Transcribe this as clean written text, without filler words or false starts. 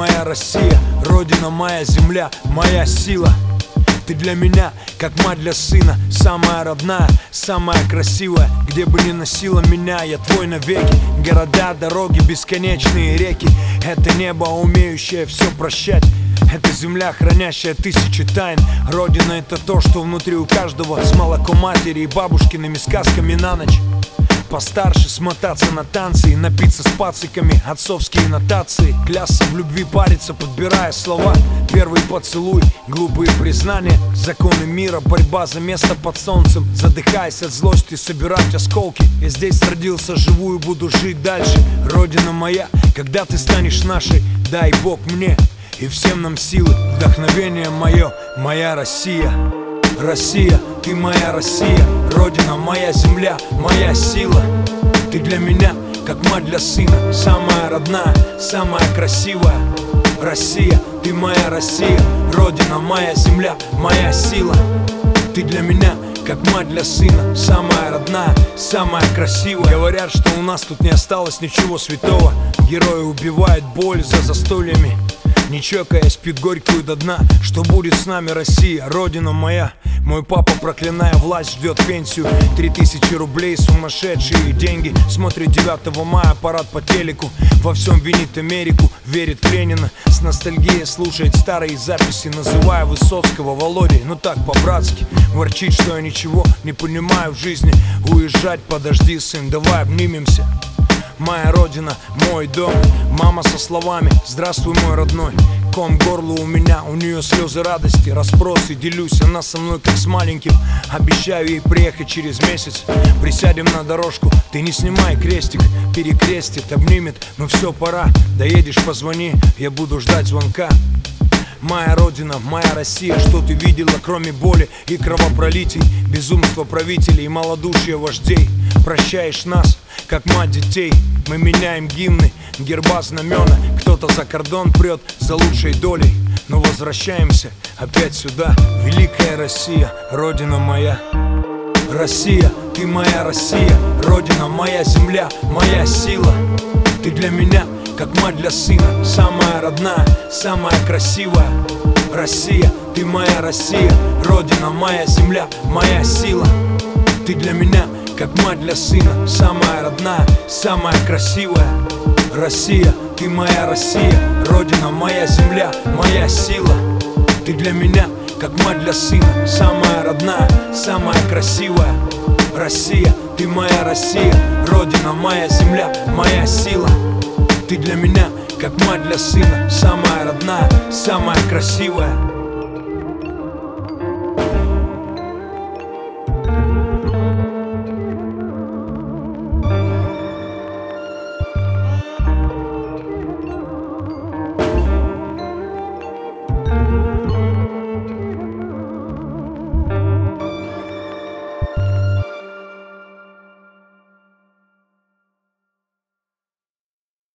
моя Россия, родина моя, земля, моя сила. Ты для меня, как мать для сына, самая родная, самая красивая. Где бы ни носила меня, я твой навеки. Города, дороги, бесконечные реки. Это небо, умеющее все прощать. Это земля, хранящая тысячи тайн. Родина — это то, что внутри у каждого. С молоком матери и бабушкиными сказками на ночь. Постарше смотаться на танцы и напиться с пациками, отцовские нотации. Клясться в любви, париться, подбирая слова. Первый поцелуй, глупые признания. Законы мира, борьба за место под солнцем. Задыхаясь от злости, собирать осколки. Я здесь родился, живу и буду жить дальше. Родина моя, когда ты станешь нашей, дай Бог мне и всем нам силы. Вдохновение мое, моя Россия. Россия, ты моя Россия, родина, моя земля, моя сила. Ты для меня, как мать для сына, самая родная, самая красивая. Россия, ты моя Россия, родина, моя земля, моя сила. Ты для меня, как мать для сына, самая родная, самая красивая. Говорят, что у нас тут не осталось ничего святого. Герои убивают боль за застольями, не чокаясь, пьют горькую до дна. Что будет с нами, Россия, родина моя? Мой папа, проклиная власть, ждет пенсию. 3000 рублей, сумасшедшие деньги. Смотрит 9 мая парад по телеку. Во всем винит Америку, верит в Ленина. С ностальгией слушает старые записи, называя Высоцкого Володей. Ну так, по-братски, ворчит, что я ничего не понимаю в жизни. Уезжать, подожди, сын, давай обнимемся. Моя родина, мой дом. Мама со словами: здравствуй, мой родной. Ком к горлу у меня, у нее слезы радости. Расспросы, делюсь, она со мной как с маленьким. Обещаю ей приехать через месяц. Присядем на дорожку, ты не снимай крестик. Перекрестит, обнимет, ну все, пора. Доедешь, позвони, я буду ждать звонка. Моя родина, моя Россия, что ты видела, кроме боли и кровопролитий, безумства правителей и малодушия вождей? Прощаешь нас, как мать детей. Мы меняем гимны, герба, знамена. Кто-то за кордон прет за лучшей долей. Но возвращаемся опять сюда. Великая Россия, родина моя. Россия, ты моя Россия, родина, моя земля, моя сила. Ты для меня, как мать для сына, самая родная, самая красивая. Россия, ты моя Россия, родина, моя земля, моя сила. Ты для меня, как мать для сына, самая родная, самая красивая. Россия, ты моя Россия, родина, моя земля, моя сила. Ты для меня, как мать для сына, самая родная, самая красивая. Россия, ты моя Россия, родина, моя земля, моя сила. Ты для меня, как мать для сына, самая родная, самая красивая.